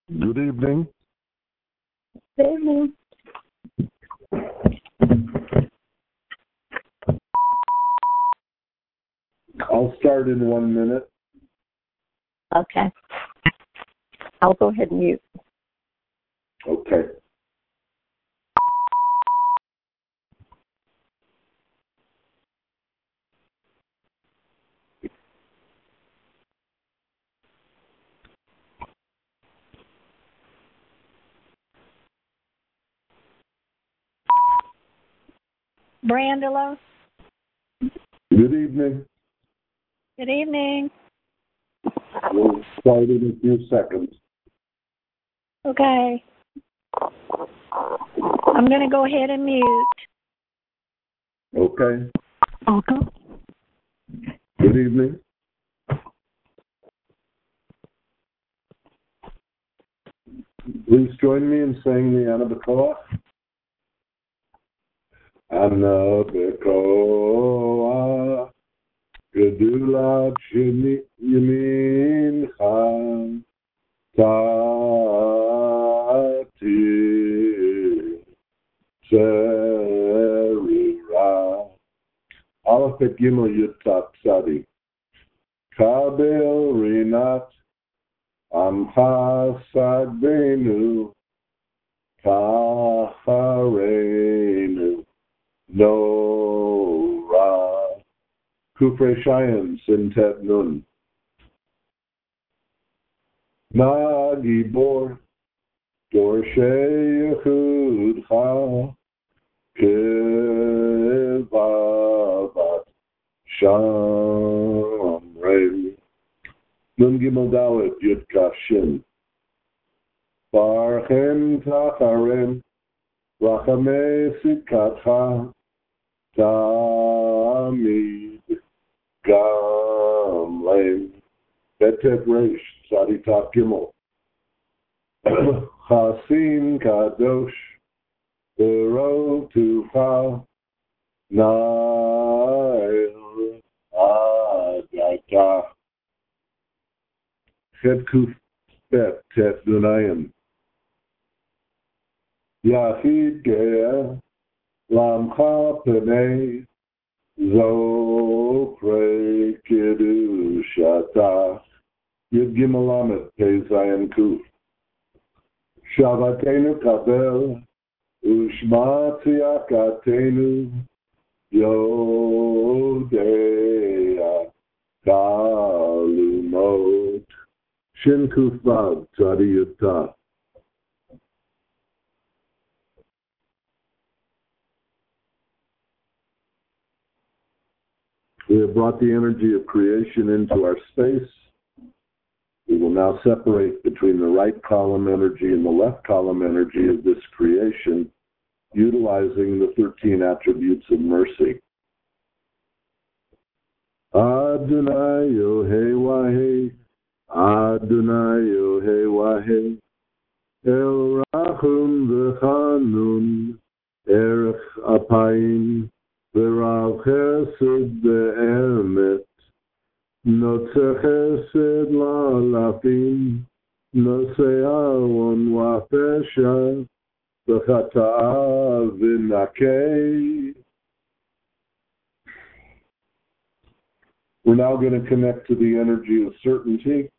Good evening. Good evening. I'll start in 1 minute. Okay. I'll go ahead and mute. Okay. Brandela. Good evening. Good evening. We'll start in a few seconds. Okay. I'm going to go ahead and mute. Okay. Okay. Good evening. Please join me in saying the Anabakoa. Anabakoa. Gedula Yemincha. Tati. Serira. Aleph et Gimel Yud Tat Tzadi. Kabel Rinat Amcha Sagbenu Kacharenu Nora Kufre Shayim Sintet Nun Nagibor Dorshe Yechudcha Kevavat Shamrei Nun Gimel Dalet Yud Kaf Shin Barchem Tacharem Rachamei Sikatcha Tamid Gamleim Betet Reish Tzadi Tav Gimel Chasim Kadosh Bero Tucha Nail Adata Chet Kuf Bet Tet Dunayim Yachid Ge'eh Lamcha Penei Zokre Kiddushata Yud Gimel Lamed Pei Zayin Kuf Shavatenu Kabel Ushma Tziyakatenu Yodea Kalumot Shin Kuf Vav Tzadi Yud Tav. We have brought the energy of creation into our space. We will now separate between the right column energy and the left column energy of this creation, utilizing the 13 attributes of mercy. Adonai Yohei Wahei, Adonai Yohei Wahei, El Rachum V'Chanun, Erech Apayim, V'Rav Chesed Be'emet, Notze Chesed La'alafim, Notze Avon V'Pesha, V'Chata'a V'Nakei. We're now going to connect to the energy of certainty.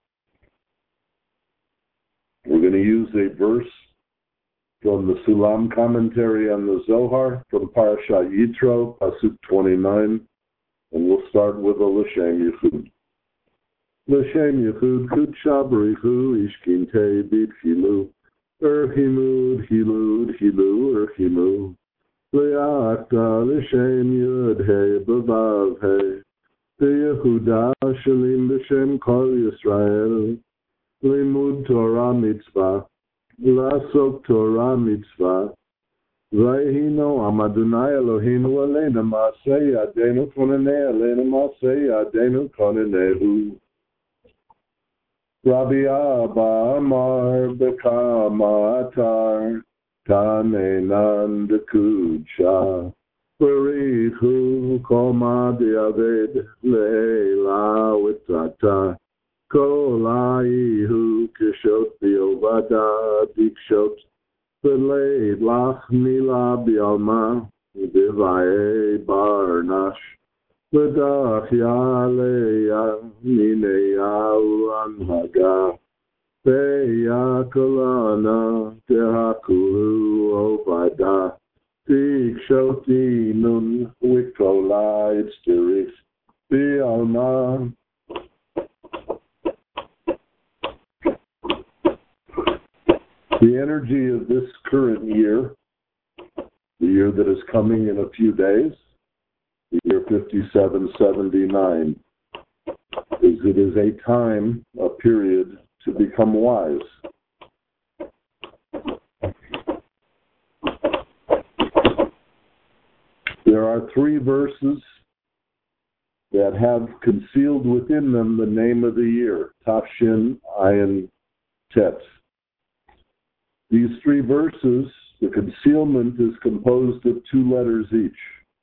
We're going to use a verse from the Sulam commentary on the Zohar from Parashat Yitro, Pasuk 29, and we'll start with a L'Shem Yichud. L'Shem Yichud, Kudsha B'richu, Ishkintei B'tchilu, Erchimud, Hilud, Hilu, Erchimu, Le'akta, L'Shem Yud, Hei, B'vav, Hei, Yehuda Shalim B'Shem Kol Yisrael Limud Torah Mitzvah Lasok Torah Mitzvah Vayhino Amadunai Eloheinu Aleinu Masei Yadeinu Konenei Aleinu Masei Yadeinu Konenehu Rabbi Abba Amar Bekama Atar Tanenan Dekudsha Barichu Koma Diaved Leila Witzata Kolaihu Kishot Biova Yada Dikshot Belay Lach Mila Bialma Divae Barnash Ledach Yaleya Mineya Uranhaga Beya Kalana Tehakulu Obada Dikshoti Nun Wikola Itztirif Bialma. The energy of this current year, the year that is coming in a few days, the year 5779, is it is a time, a period to become wise. There are 3 verses that have concealed within them the name of the year, Tafshin Ayin Tet. These 3 verses, the concealment is composed of 2 letters each.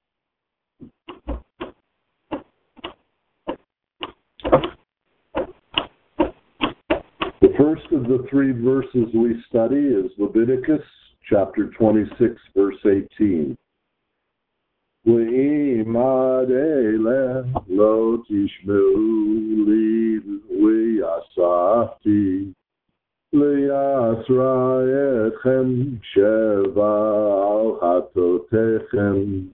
The first of the 3 verses we study is Leviticus chapter 26, verse 18. Le'imad eleh lo tishmeu li v'yasafti Le'asra etchem sheva al hatotechem.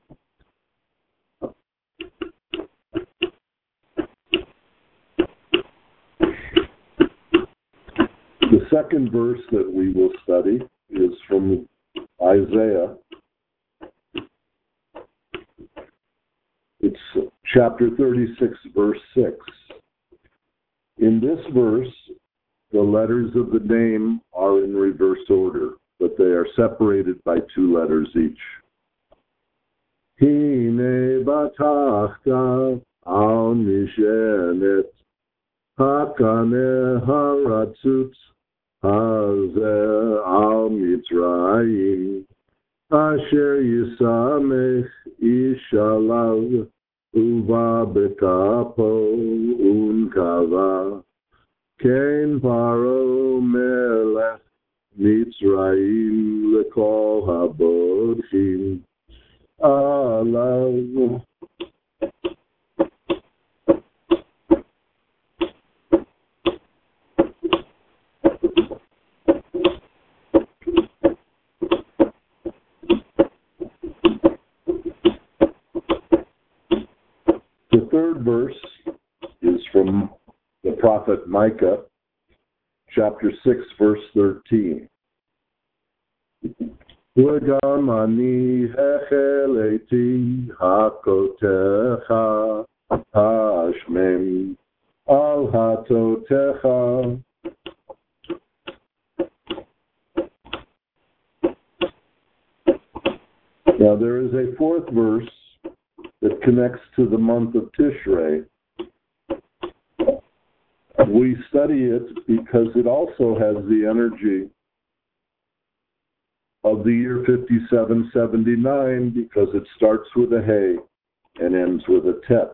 The second verse that we will study is from Isaiah. It's chapter 36, verse 6. In this verse, the letters of the name are in reverse order, but they are separated by 2 letters each. Hine batachta al mishenet hakane haratzut hazer al mitzrayim asher yisamech ishalav uva bekapo unkava Ken Paro Melech Mitzrayim Lekol Habodchim Alav. The third verse is from the prophet Micah, chapter 6, verse 13. V'gam ani hecheleti hakotecha hashmem al hatotecha. Now there is a 4th verse that connects to the month of Tishrei. We study it because it also has the energy of the year 5779 because it starts with a Hey and ends with a Tet.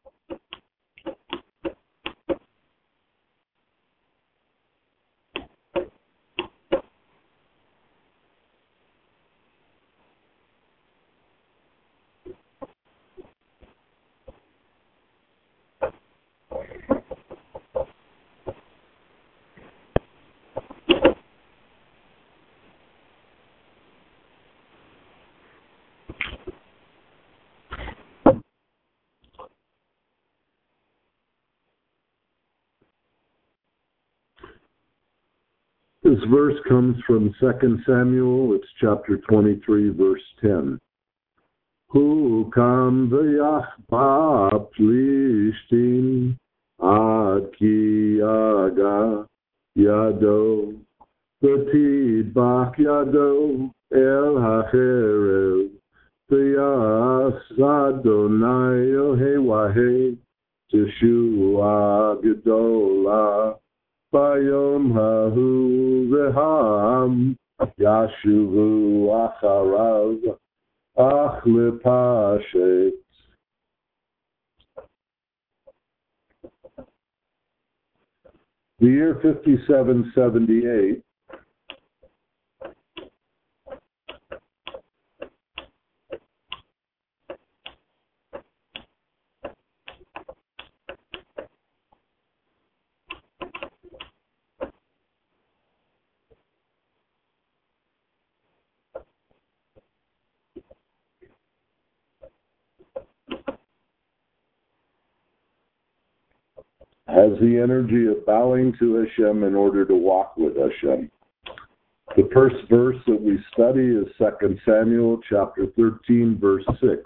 This verse comes from 2 Samuel. It's chapter 23, verse 10. Hu kam v'yach ba'plishtim ad ki yaga yado v'tidbach yado el hacherev v'yas Adonai Yehovah Teshua gedola Bayom hahu v'ham yashuvu acharav ach lepashet. The year 5778 has the energy of bowing to Hashem in order to walk with Hashem. The first verse that we study is 2 Samuel chapter 13, verse 6.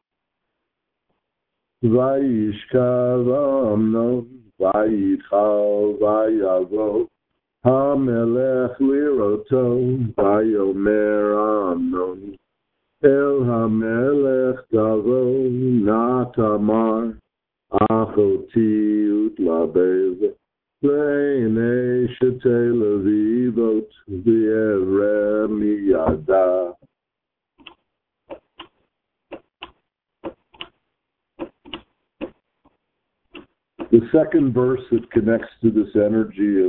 Vayishkav Amnon, Vayichal, Vayavo, HaMelech Liroto, Vayomer Amnon, El HaMelech Davo, Natamar, Achoti Utlabev, Leine Shete Levivot, V'Yevre Miyada. The second verse that connects to this energy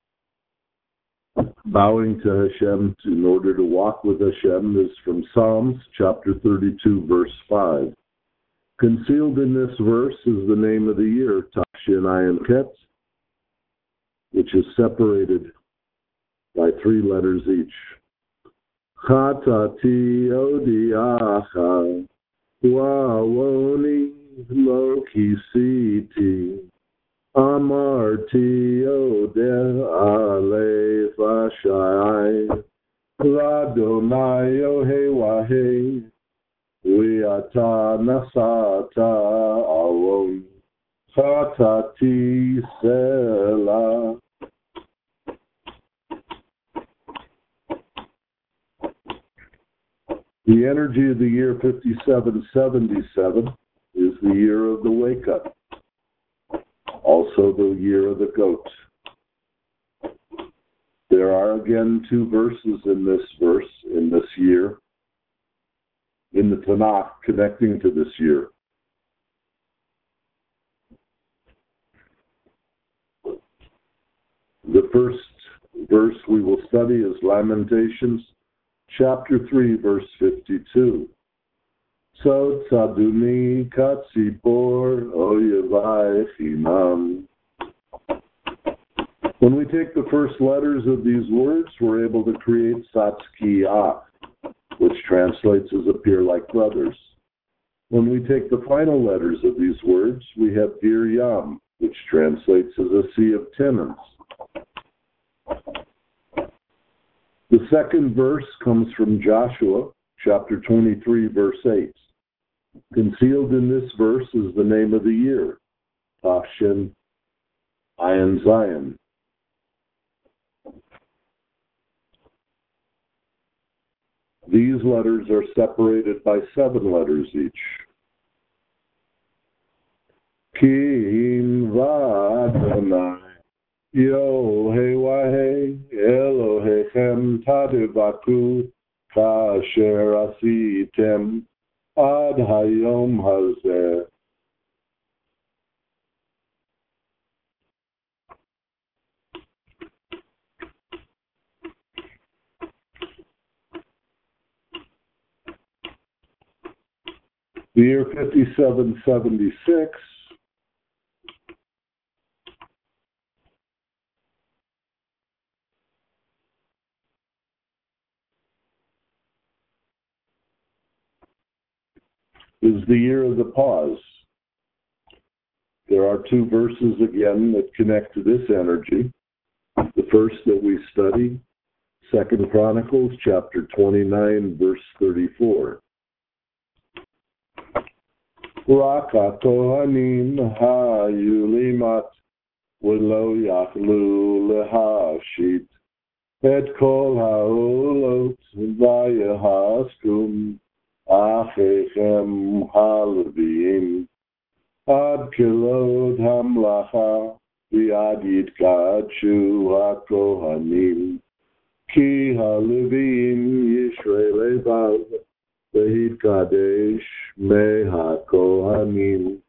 of bowing to Hashem in order to walk with Hashem is from Psalms chapter 32, verse 5. Concealed in this verse is the name of the year, Tafshin Ayin Ket, which is separated by 3 letters each. Chatati odiacha, wa'awoni lo kisiti, amarti odeh alef ashai, l'Adonai yohei wahei, Viata nasata awon, chatati sela. The energy of the year 5777 is the year of the wake-up, also the year of the goat. There are again 2 verses in this year, in the Tanakh, connecting to this year. The first verse we will study is Lamentations, chapter 3, verse 52. So tzaduni katzipor oyevai chinam. When we take the first letters of these words, we're able to create Satzkiah, which translates as appear like brothers. When we take the final letters of these words, we have Bir Yam, which translates as a sea of tenants. The second verse comes from Joshua, chapter 23, verse 8. Concealed in this verse is the name of the year, Tafshin Ayin Zion. These letters are separated by 7 letters each. Kim v'Adonai Yohei Elohechem tadivatu kasher asitem ad hayom hazeh. The year 5776 is the year of the pause. There are 2 verses again that connect to this energy. The first that we study, 2 Chronicles chapter 29, verse 34. Raka Kohanim Hayulimat V'lo Yachlu Lehashit Et Kol Ha'olot Vayahaskum Achechem Halvim Ad Kilod Hamlacha V'ad Yitkadshu HaKohanim Ki Halvim Yishrei Levav V'hid Kadesh Meha Kohanim.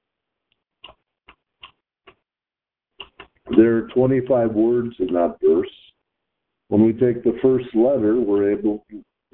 There are 25 words in that verse. When we take the first letters, we're able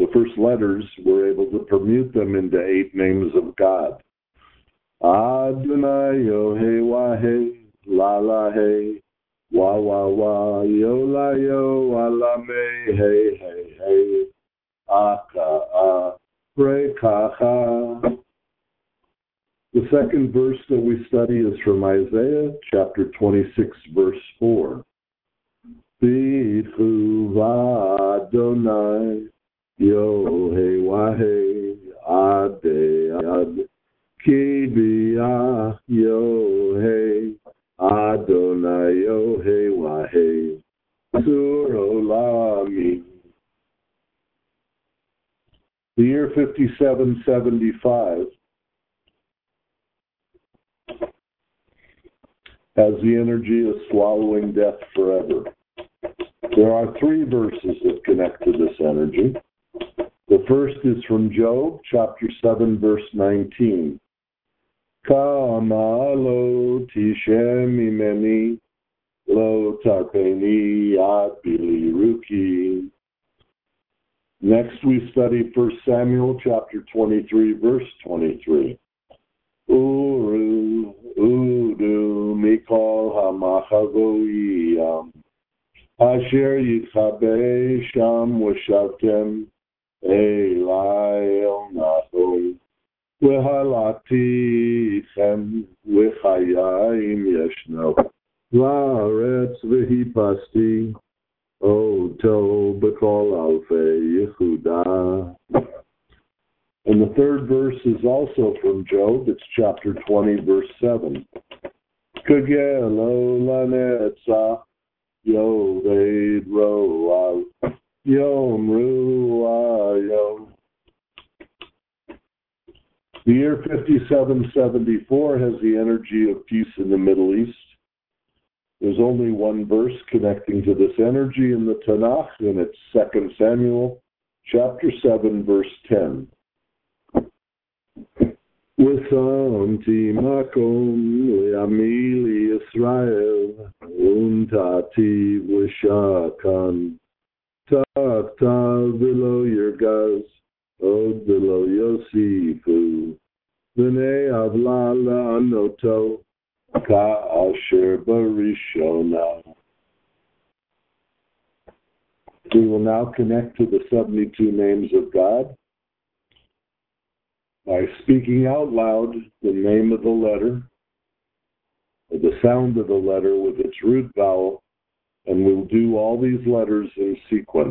to permute them into 8 names of God. Adonai Yohei Wahei La Hey Wa Wa Wa Yo La Yo Alame Hey Hey Hey Aka A. The The second verse that we study is from Isaiah chapter 26, verse 4. B'chuva Adonai Yohei Wahei Adei Ad Ki B'yah Yohei Adonai Yohei Wahei Sur Olami. The year 5775 has the energy of swallowing death forever. There are three verses that connect to this energy. The first is from Job, chapter 7, verse 19. Kama lo tishem imeni, lo tarpeni ad biliruki. Next we study 1 Samuel, chapter 23, verse 23. Uru, udu, mikol hamachavoyam. Asher yitchabe sham v'shavtem elai el nachum v'halatichem v'chayim yeshno v'aretz v'hipasti oto b'kol alfei Yehuda. And the third verse is also from Job. It's chapter 20, verse 7. Kagelo lanetza Yoved Roa Yom Rua Yom. The year 5774 has the energy of peace in the Middle East. There's only one verse connecting to this energy in the Tanakh, and it's 2 Samuel, chapter 7, verse 10. V'samti makom le'ami Yisrael untati v'shakan taktal below Yergaz od below Yosifu v'nei avla la'anoto ka'asher barishona. We will now connect to the 72 names of God by speaking out loud the name of the letter, or the sound of the letter with its root vowel, and we'll do all these letters in sequence.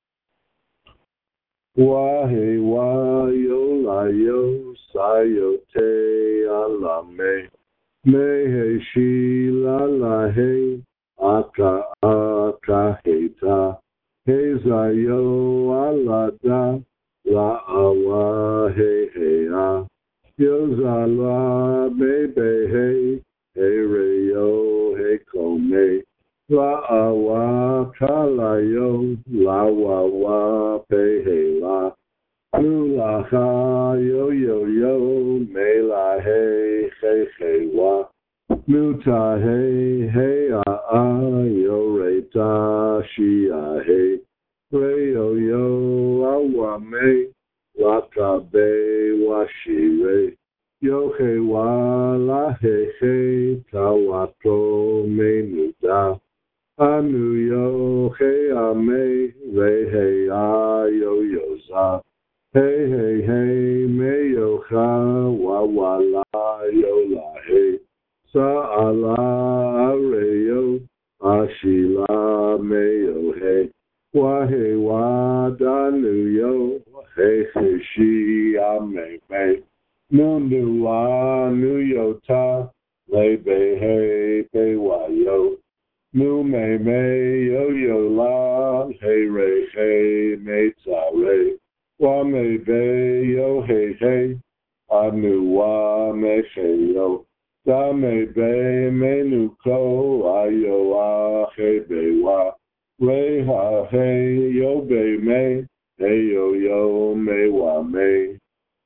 Wahe wa yo la yo sayo te alame mehe shi la la he aka aka heta he zayo alada la awa he he a yozala bebe he he re yo he kome la awa kalayo la wa wa pe he la la ha yo yo yo me la he he wa muta he a yo re ta shi a he re yo yo awa me la ka be wa shi re yo he wa la he ta wa to me nuda anu yo he a me re he a yo yo za hey hey hey me yo ha wa wa la yo la he sa ala re yo ashila me yo he wa he wa da nu yo he he shi a me me nu nu wa nu yo ta le be he be wa yo nu me me yo yo la he re he me ta re wa me be yo he he anu wa me he yo da me be me nu ko ayo a he be wa re ha he yo be me hey yo yo me wa me.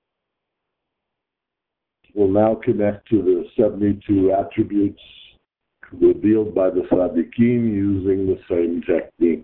We'll now connect to the 72 attributes revealed by the Tzaddikim using the same technique.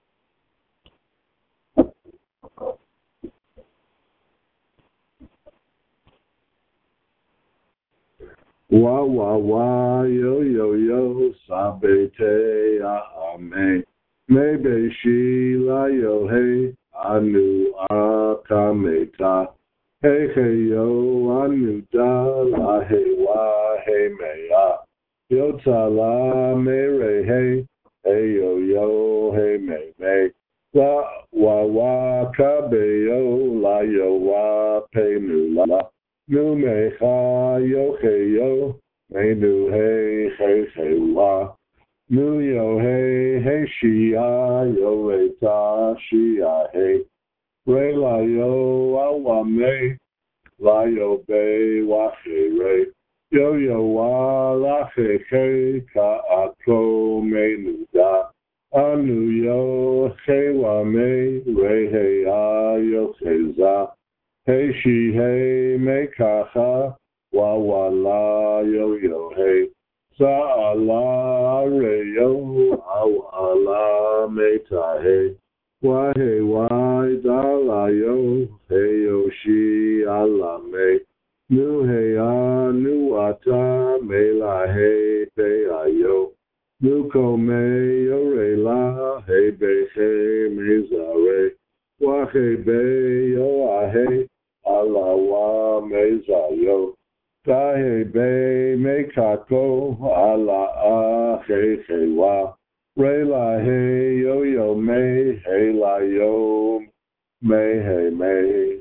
Wa wa wa yo yo yo sabete ame me be shi la yo he anu akameta Hey hey yo anuda la hey wa hey mea. Yo ta la me re hey. Hey yo yo hey me. La wa ka be yo la yo wa pe nu la. Nu me ha yo hey yo. Me nu hey wa. Nu yo hey shia yo re ta shia hey. Re la yo awa me. La yo be wa he re. Yo wa la he ka ako me nu da. Anu yo he wa me re he a yo he za. He she he me ka ha wa la yo he. Sa la re yo awa la me ta he. Wa he wa da la yo he yo shi ala me. Nu he a nu ata me la he pe a yo. Nu ko me yo re la he be he me za re. Wa he be yo a he ala wa me za yo. Ta he be me kako ala a he wa. Re la he yo me he la yo me he me.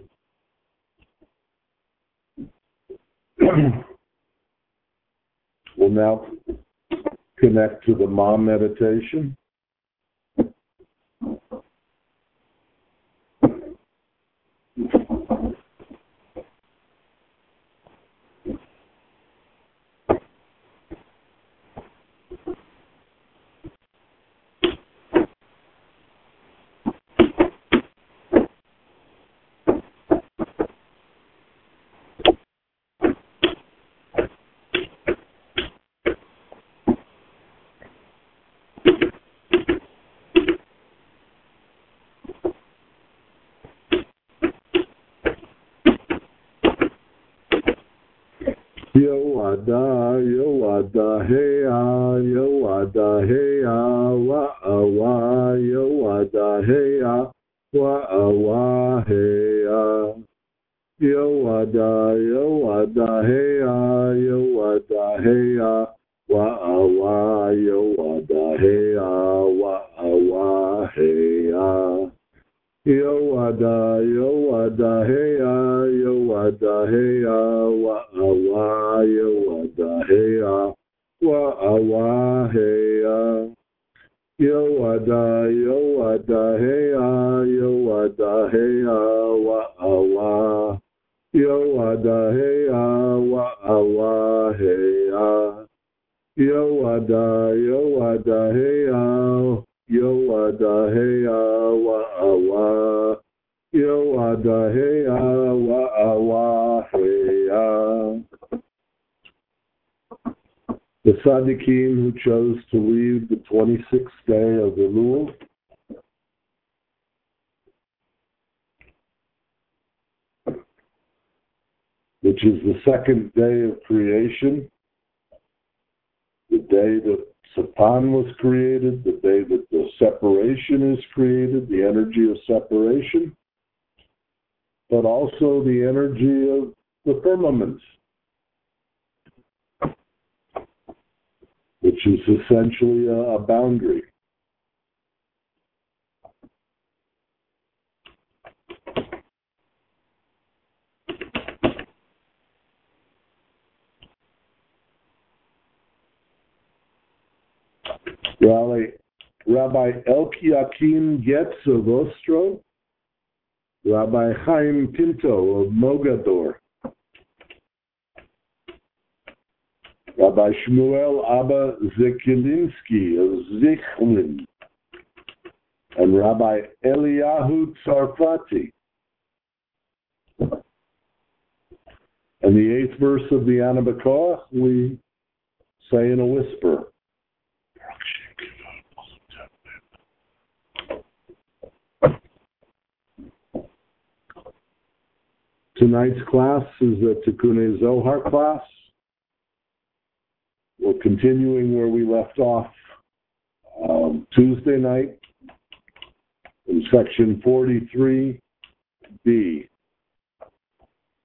We'll now connect to the Ma meditation. Yo ada hey ah, yo ada hey ah, wa yo ada hey ah, wa hey ah. Yo ada hey ah, yo ada hey ah, wa yo ada hey ah, wa hey ah. Yo ada hey ah, yo ada hey ah, wa yo ada hey ah, wa hey ah. Yo ada hey ah, yo ada hey ah, wa yo ada hey ah, wa hey ah. Yo ada hey ah, yo ada hey ah, wa yo ada hey ah, wa hey ah. The Tzaddikim who chose to leave the 26th day of Elul which is the second day of creation, the day that Satan was created, the day that the separation is created, the energy of separation, but also the energy of the firmament, which is essentially a boundary. Rabbi Elkiakim Getz of Ostro, Rabbi Chaim Pinto of Mogador, Rabbi Shmuel Abba Zekilinski of Zichlin, and Rabbi Eliyahu Tzarfati. And the 8th verse of the Ana B'Koach we say in a whisper. Tonight's class is the Tikkunei Zohar class. We're continuing where we left off Tuesday night in section 43b.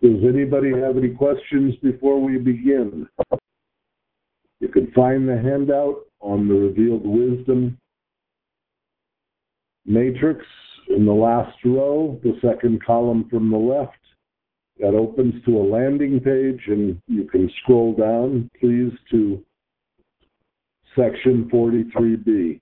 Does anybody have any questions before we begin? You can find the handout on the Revealed Wisdom matrix in the last row, the second column from the left. That opens to a landing page, and you can scroll down, please, to section 43B.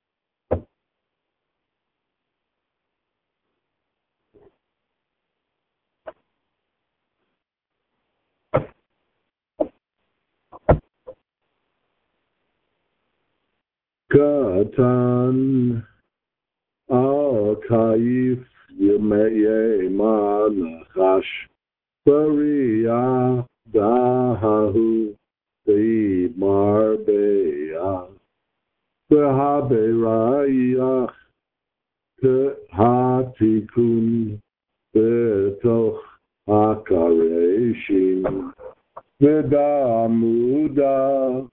Katan al-Kaif Yemeye Manachash Bariya Dahahu Beid Marbeya Behaberayach Hatikun Betoch Hakareshin Vedamuda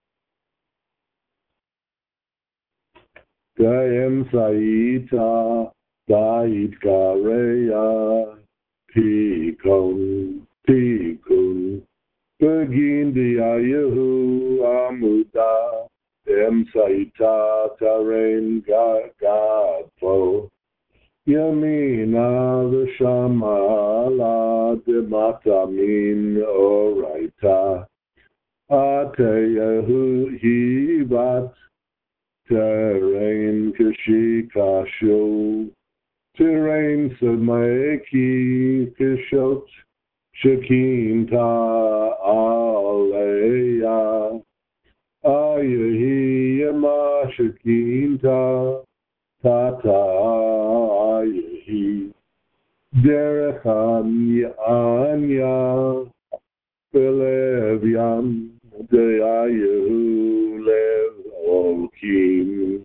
Gayem Saita Daid Gareya Tikun Begin Diayahu Amuda Em Saita Taren Gadpo Yamina Vishamala Dematamin Oraita Ateyahu Hivat Terrain Kashikasho, Terrain Samaki Kishot, Shakinta Aleya, Ayahi Yama Shakinta, Tata Ayahi, Derechan Anya, Belevian, Deayahu Lev. Okim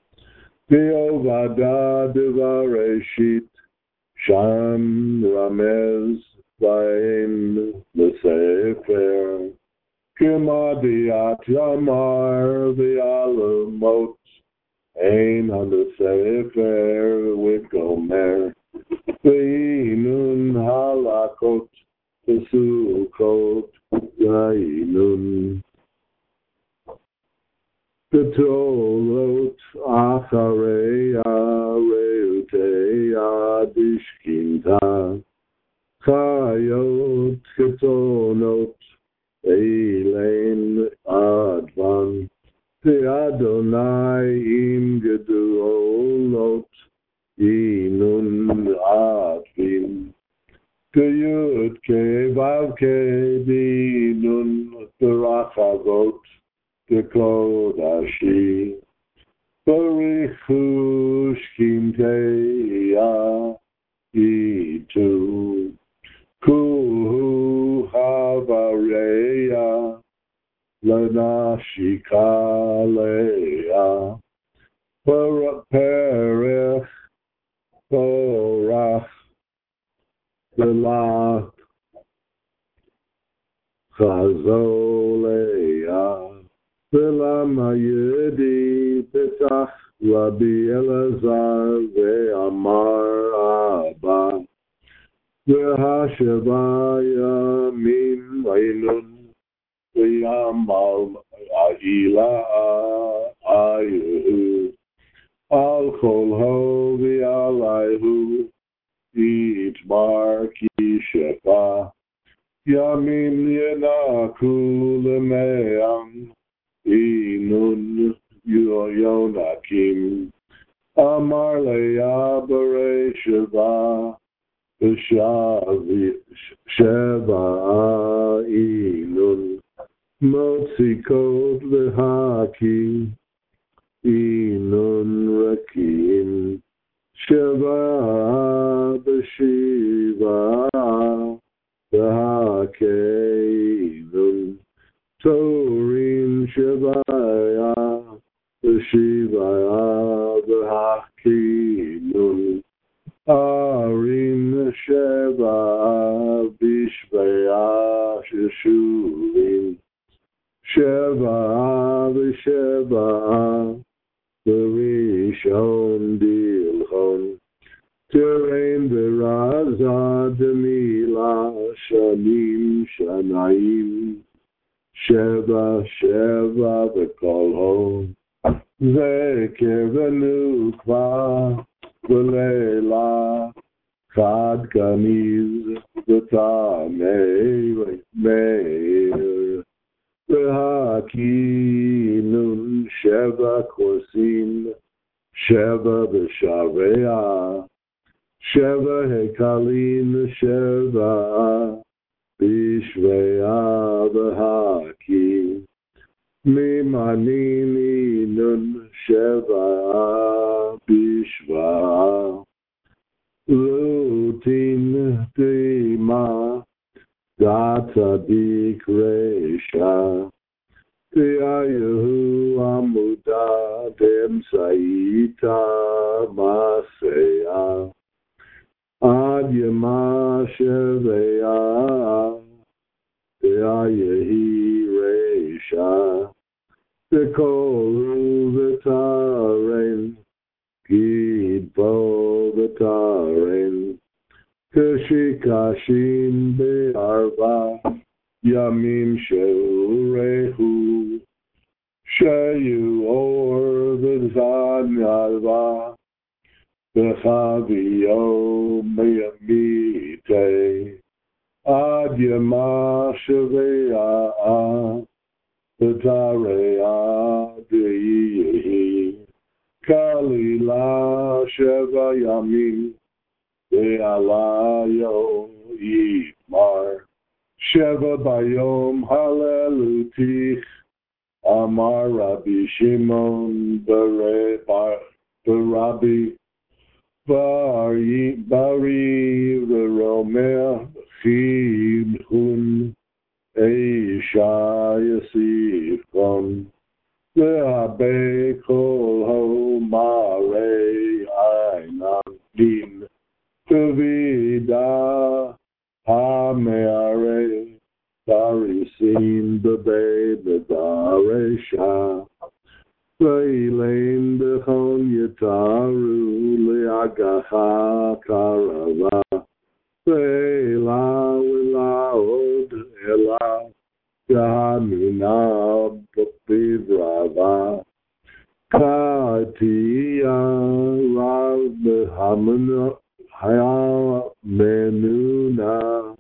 Deovada Devareshit Shan Ramez Vain Lesefer Kimadiat Yamar Vialamot Ein on the Sefer Wikomer Veinun Halakot Pesukot Yainun Ketolot Achareya Reuteya Dishkinta Chayot Ketonot Eilein Advan The Adonai Im Gedolot Inun Advin Keyut Kevav Kedinun Terachavot Kodashi Barichush Kimteya Itu Kuhu Havareya Lanashikaleya Perech Korach Delach Chazoleya Velama Yedi Pesach Rabbi Elazar Ve'amar Abba Ve'hashevaya Min Vainun Ve'amal Ahila Ayu Al Kol Ho Ve'alayhu Itbar Kishefa Yamin Yenaku Lemeam Inun Yonakim Amar Leya Bere Sheva Sheva Inun Motsikot Vehaki Inun Rakim Sheva Beshiva Vehaki Torin Shivaya, Shivaya, Vahakinun, Arin Sheva, Bishvaya, Shishuvin, Sheva, Visheva, Rishon Dilchon, Terrain Viraza, Demila, shanim shanayim sheva sheva v'kol ho zeker v'nukva v'leila chad kaniz v'tamei meir v'hakinun sheva korsim sheva v'shavea sheva hekalim sheva bishveya v'hakim mimanini nun sheva bishva lutin dima gatzadik resha Yahu amuda dem saita masaya ad yama sheveya yahi resha v'kol v'taren gidbo v'taren kashikashin be'arba Yamim She'urehu She'yu Or V'zan Yalva V'chaviyo Meyamite Ad Yama Sheve'a V'tare'a De'ihi Kalila Sheva Yamim Ve'ala Yo Yitmar Sheva Bayom Hallelutich Amar Rabbi Shimon Barabi Bari V'Romeh Chidhun Eisha Yasifon Ve'abe Kol Ho Mare Einam Din Tevida Hameare Tarisim Bebe Bedaresha Veilein Bechon Yataru Leagaha Karava Veila Wilaod Ela Yahamina Bivrava Katia Rav Behamana Haya Menuna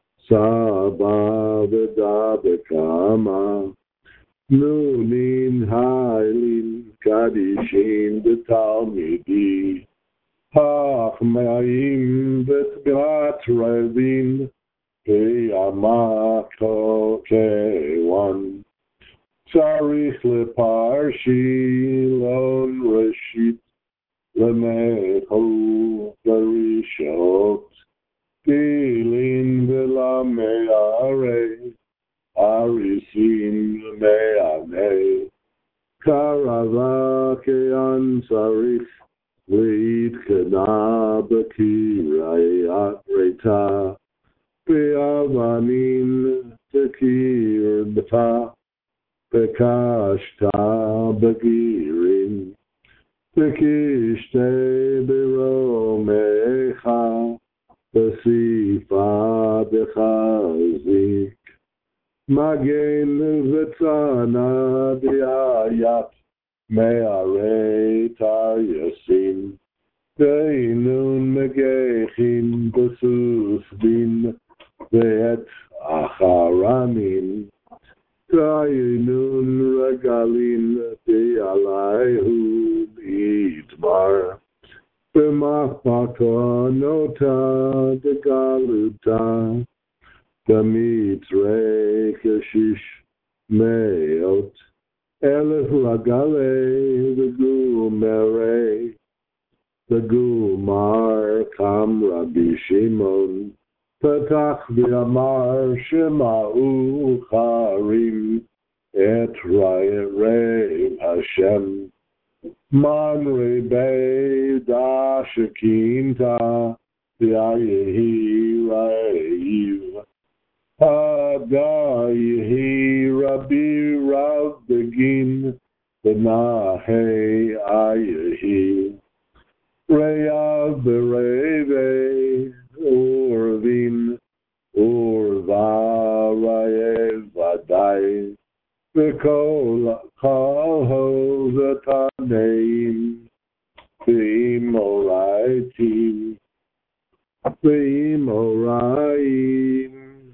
Saba Vedabekama Nunin Hailin Kadishin Betalmidi Hachmaim Betgat Revin Peyamako Kewan Sarich Leparshi Lon Rashid Lemecho Berishot Tilin Velameare Arisim Meane Karava Kean Sarich Leid Kana Bekirayat Reta Beavanin Tekir Beta Bekashta Begirin Bekishte Beromecha Besifa Bechazik Magen Vetzana Diayat Me'are Taryasin Deinun Megechin Besus Bin Ve'et Acharamin Deinun Regalin Dialayhu Idmar B'machmaka Nota Degaluta Damitre Keshish Meot Elef Ragale V'gumere V'gumar Kam Rabbi Shimon Petach V'amar Shema'u Charim Et Re'ev Hashem Man Rebei Da Shekinta V'ayehi Re'ev Hadayehi Rabbi Rav Begin Benahe Ayehi Re'av Bereve Urvin Adonai, V'kol hozataneim, V'imoraitim, V'imoraim,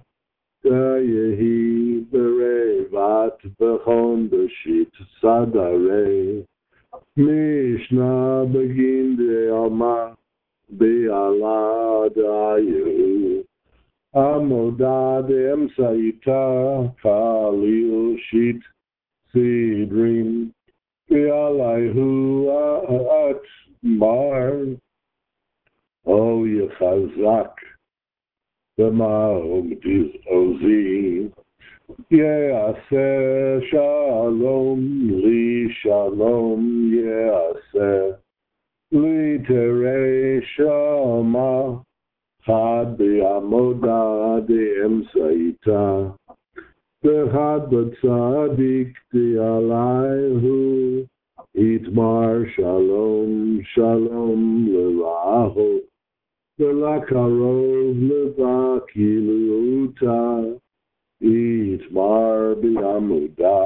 Dayehi berevat b'chon b'shit sadare, Mishnah begin de'alma, Be'ala dayu, Amoda de'emsaita, Kalil shit sidrin, Be'alayhu at mar, O yechazak, B'ma'om ozi, Ye'aseh shalom, li shalom, ye'aseh, li terei shama, Chad be'amoda de'emsaita, V'chad b'tzadik de'alayhu, Itmar shalom, shalom l'raho, V'lakarov l'vakiluta, Itmar bi'amuda,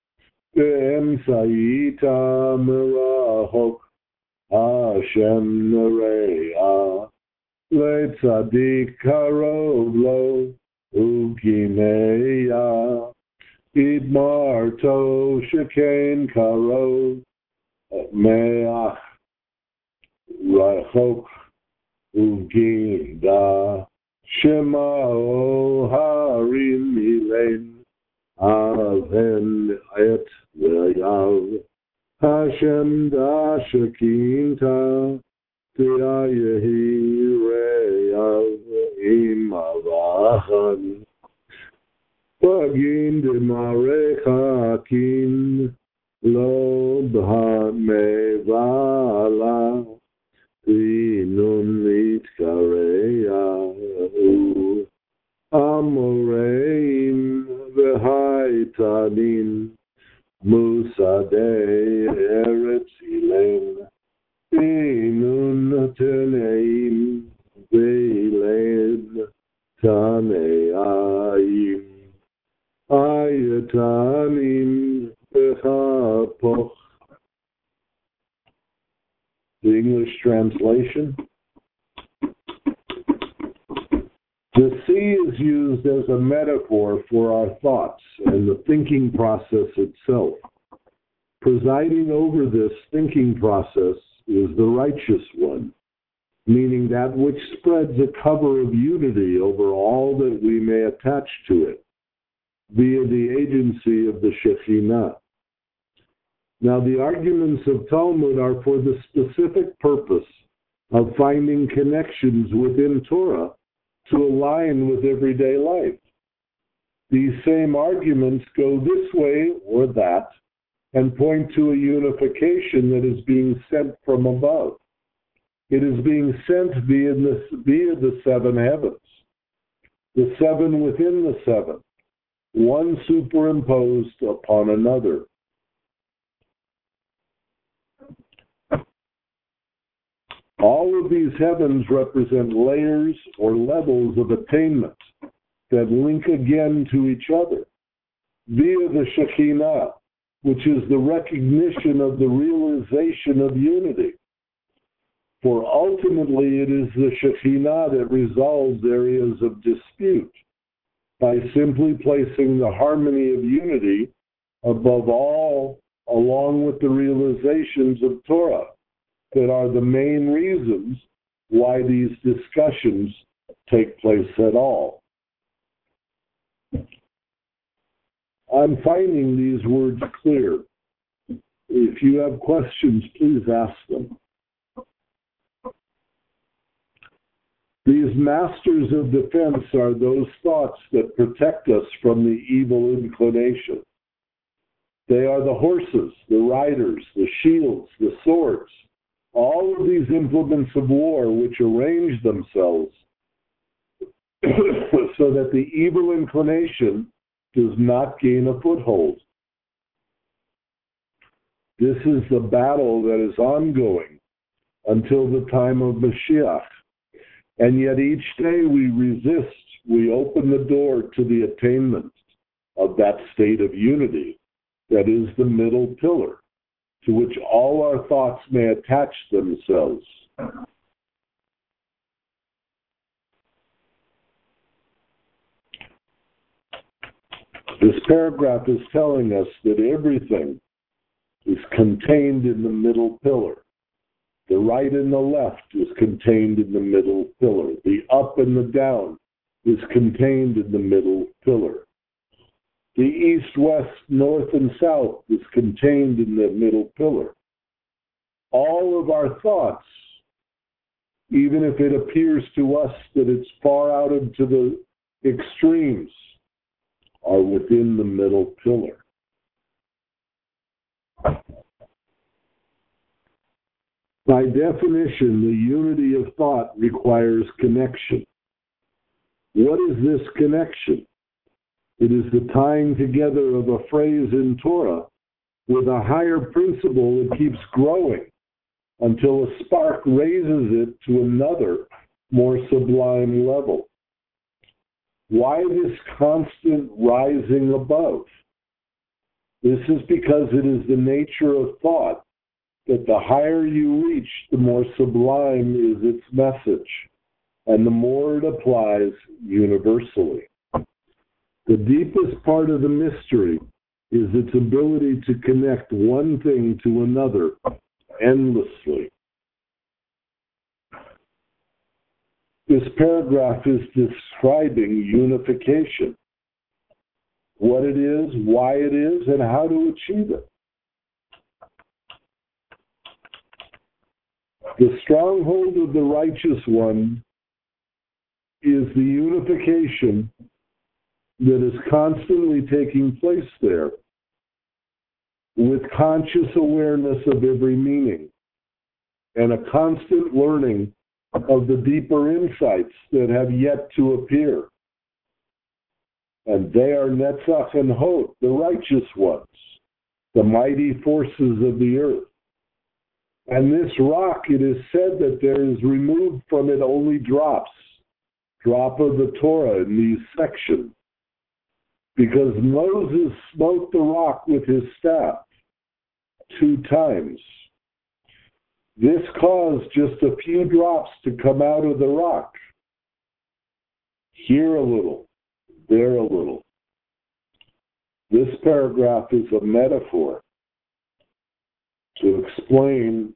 Be'emsaita merahok, Hashem nere'a, Le'tzadik karov lo, Ukineya, Itmar to sheken karov, Me'ach rachok, Uginda, Shema o harim ilen, Aven et ve'yav, Hashem da shekinta, Te'ayehi re'yav imavachan, Pagin demarechakin, Lo b'hamevala, Inun mitkareya, Amoreim v'haitanin, Musadei eretz ilen, Inun teneim v'iled taneayim, Ayatanim v'chapoch. The English translation. The sea is used as a metaphor for our thoughts and the thinking process itself. Presiding over this thinking process is the righteous one, meaning that which spreads a cover of unity over all that we may attach to it, via the agency of the Shekhinah. Now, the arguments of Talmud are for the specific purpose of finding connections within Torah to align with everyday life. These same arguments go this way or that and point to a unification that is being sent from above. It is being sent via the seven heavens, the seven within the seven, one superimposed upon another. All of these heavens represent layers or levels of attainment that link again to each other via the Shekhinah, which is the recognition of the realization of unity. For ultimately, it is the Shekhinah that resolves areas of dispute by simply placing the harmony of unity above all, along with the realizations of Torah that are the main reasons why these discussions take place at all. I'm finding these words clear. If you have questions, please ask them. These masters of defense are those thoughts that protect us from the evil inclination. They are the horses, the riders, the shields, the swords, all of these implements of war which arrange themselves so that the evil inclination does not gain a foothold. This is the battle that is ongoing until the time of Mashiach. And yet each day we resist, we open the door to the attainment of that state of unity that is the middle pillar, to which all our thoughts may attach themselves. This paragraph is telling us that everything is contained in the middle pillar. The right and the left is contained in the middle pillar. The up and the down is contained in the middle pillar. The east, west, north, and south is contained in the middle pillar. All of our thoughts, even if it appears to us that it's far out into the extremes, are within the middle pillar. By definition, the unity of thought requires connection. What is this connection? It is the tying together of a phrase in Torah with a higher principle that keeps growing until a spark raises it to another, more sublime level. Why this constant rising above? This is because it is the nature of thought that the higher you reach, the more sublime is its message, and the more it applies universally. The deepest part of the mystery is its ability to connect one thing to another endlessly. This paragraph is describing unification, what it is, why it is, and how to achieve it. The stronghold of the righteous one is the unification that is constantly taking place there with conscious awareness of every meaning and a constant learning of the deeper insights that have yet to appear. And they are Netzach and Hod, the righteous ones, the mighty forces of the earth. And this rock, it is said that there is removed from it only drop of the Torah in these sections, because Moses smote the rock with his staff 2 times. This caused just a few drops to come out of the rock. Here a little, there a little. This paragraph is a metaphor to explain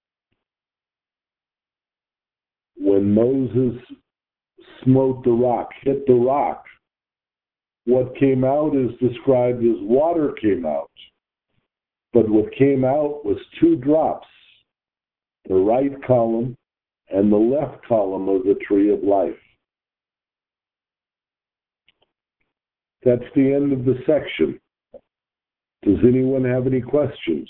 when Moses smote the rock, hit the rock, what came out is described as water came out. But what came out was 2 drops, the right column and the left column of the tree of life. That's the end of the section. Does anyone have any questions?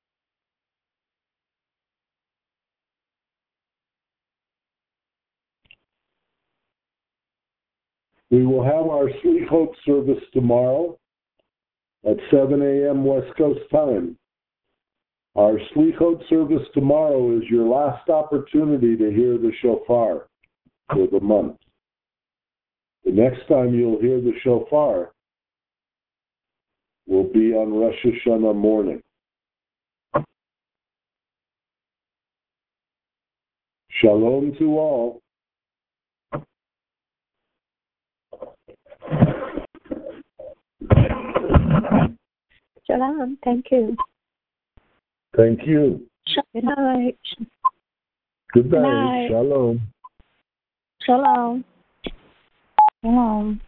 We will have our Slichot service tomorrow at 7 a.m. West Coast time. Our Slichot service tomorrow is your last opportunity to hear the shofar for the month. The next time you'll hear the shofar will be on Rosh Hashanah morning. Shalom to all. Shalom. Thank you. Thank you. Good night. Good night. Shalom. Shalom. Shalom.